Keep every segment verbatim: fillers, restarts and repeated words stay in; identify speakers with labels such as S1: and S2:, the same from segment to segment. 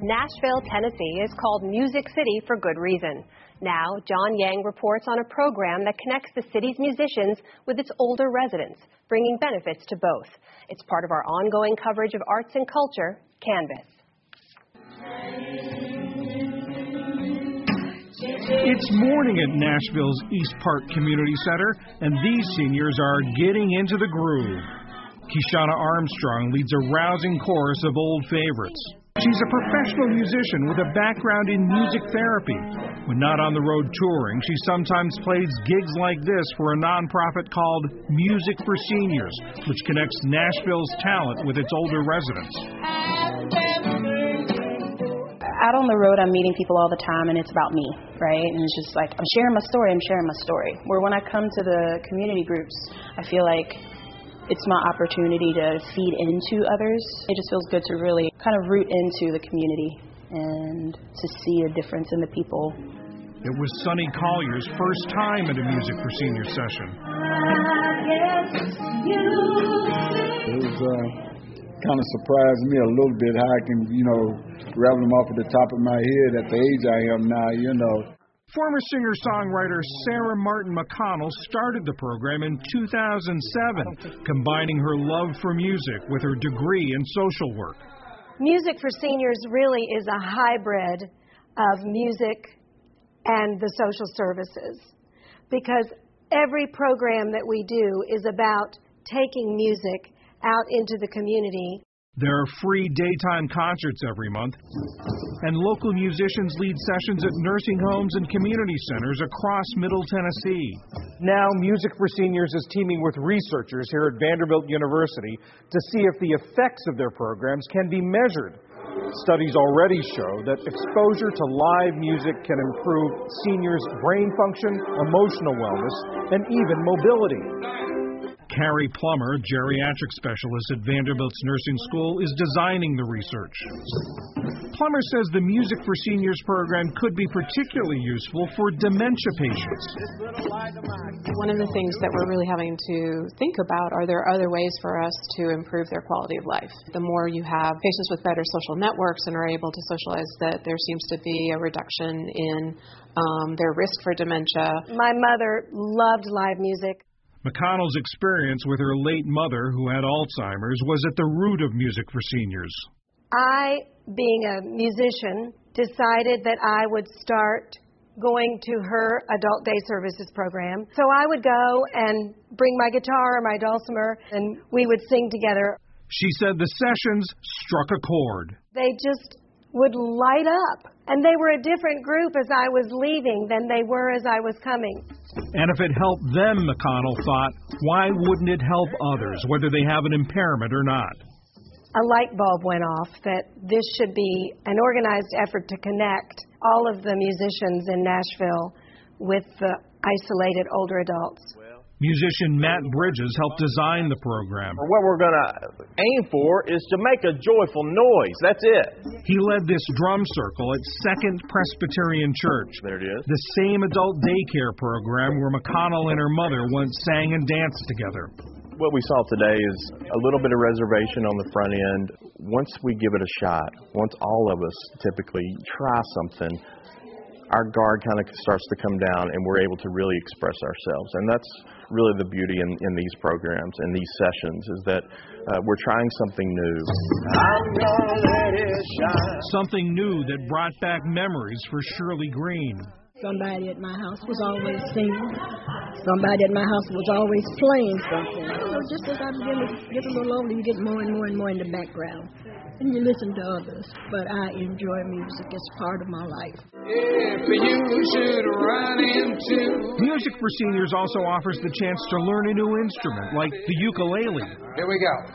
S1: Nashville, Tennessee is called Music City for good reason. Now, John Yang reports on a program that connects the city's musicians with its older residents, bringing benefits to both. It's part of our ongoing coverage of arts and culture, Canvas.
S2: It's morning at Nashville's East Park Community Center, and these seniors are getting into the groove. Keshana Armstrong leads a rousing chorus of old favorites. She's a professional musician with a background in music therapy. When not on the road touring, she sometimes plays gigs like this for a nonprofit called Music for Seniors, which connects Nashville's talent with its older residents.
S3: Out on the road, I'm meeting people all the time, and it's about me, right? And it's just like, I'm sharing my story, I'm sharing my story. Where when I come to the community groups, I feel like it's my opportunity to feed into others. It just feels good to really kind of root into the community and to see a difference in the people.
S2: It was Sonny Collier's first time at a Music for Seniors session.
S4: It was uh, kind of surprised me a little bit how I can, you know, rattle them off at the top of my head at the age I am now, you know.
S2: Former singer-songwriter Sarah Martin McConnell started the program in two thousand seven, combining her love for music with her degree in social work.
S5: Music for Seniors really is a hybrid of music and the social services, because every program that we do is about taking music out into the community.
S2: There are free daytime concerts every month, and local musicians lead sessions at nursing homes and community centers across Middle Tennessee. Now, Music for Seniors is teaming with researchers here at Vanderbilt University to see if the effects of their programs can be measured. Studies already show that exposure to live music can improve seniors' brain function, emotional wellness, and even mobility. Carrie Plummer, geriatric specialist at Vanderbilt's nursing school, is designing the research. Plummer says the Music for Seniors program could be particularly useful for dementia patients.
S6: One of the things that we're really having to think about are there other ways for us to improve their quality of life. The more you have patients with better social networks and are able to socialize, that there seems to be a reduction in um, their risk for dementia.
S5: My mother loved live music.
S2: McConnell's experience with her late mother, who had Alzheimer's, was at the root of Music for Seniors.
S5: I, being a musician, decided that I would start going to her adult day services program. So I would go and bring my guitar or my dulcimer, and we would sing together.
S2: She said the sessions struck a chord.
S5: They just would light up. And they were a different group as I was leaving than they were as I was coming.
S2: And if it helped them, McConnell thought, why wouldn't it help others, whether they have an impairment or not?
S5: A light bulb went off that this should be an organized effort to connect all of the musicians in Nashville with the isolated older adults.
S2: Musician Matt Bridges helped design the program.
S7: What we're going to aim for is to make a joyful noise. That's it.
S2: He led this drum circle at Second Presbyterian Church.
S7: There it is.
S2: The same adult daycare program where McConnell and her mother once sang and danced together.
S7: What we saw today is a little bit of reservation on the front end. Once we give it a shot, once all of us typically try something, our guard kind of starts to come down and we're able to really express ourselves. And that's really the beauty in, in these programs and these sessions, is that uh, we're trying something new. I'm gonna let it shine.
S2: Something new that brought back memories for Shirley Green.
S8: Somebody at my house was always singing. Somebody at my house was always playing something. So just as I begin to get a little older, you get more and more and more in the background. And you listen to others. But I enjoy music. It's part of my life.
S9: If you should run into...
S2: Music for Seniors also offers the chance to learn a new instrument, like the ukulele.
S9: Here we go.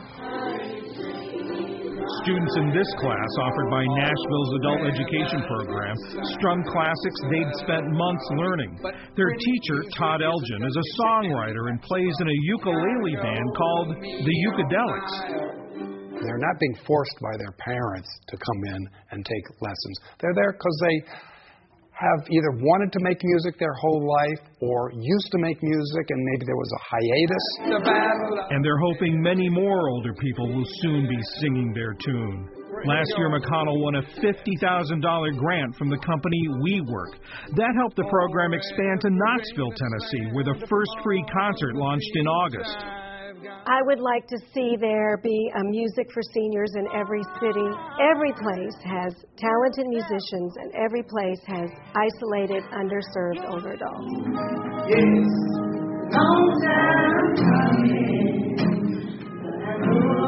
S2: Students in this class, offered by Nashville's adult education program, strum classics they'd spent months learning. Their teacher, Todd Elgin, is a songwriter and plays in a ukulele band called the Ukadelics.
S10: They're not being forced by their parents to come in and take lessons. They're there because they have either wanted to make music their whole life or used to make music and maybe there was a hiatus.
S2: And they're hoping many more older people will soon be singing their tune. Last year, McConnell won a fifty thousand dollars grant from the company WeWork. That helped the program expand to Knoxville, Tennessee, where the first free concert launched in August.
S5: I would like to see there be a music for seniors in every city. Every place has talented musicians, and every place has isolated, underserved older adults.
S11: Yes, long time coming, but I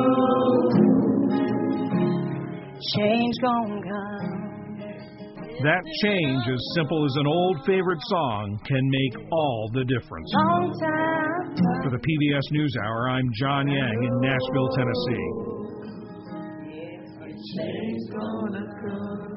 S11: know change gon' come.
S2: That change, as simple as an old favorite song, can make all the difference.
S11: Long time coming.
S2: For the P B S NewsHour, I'm John Yang in Nashville, Tennessee.
S11: Yes, change gonna come.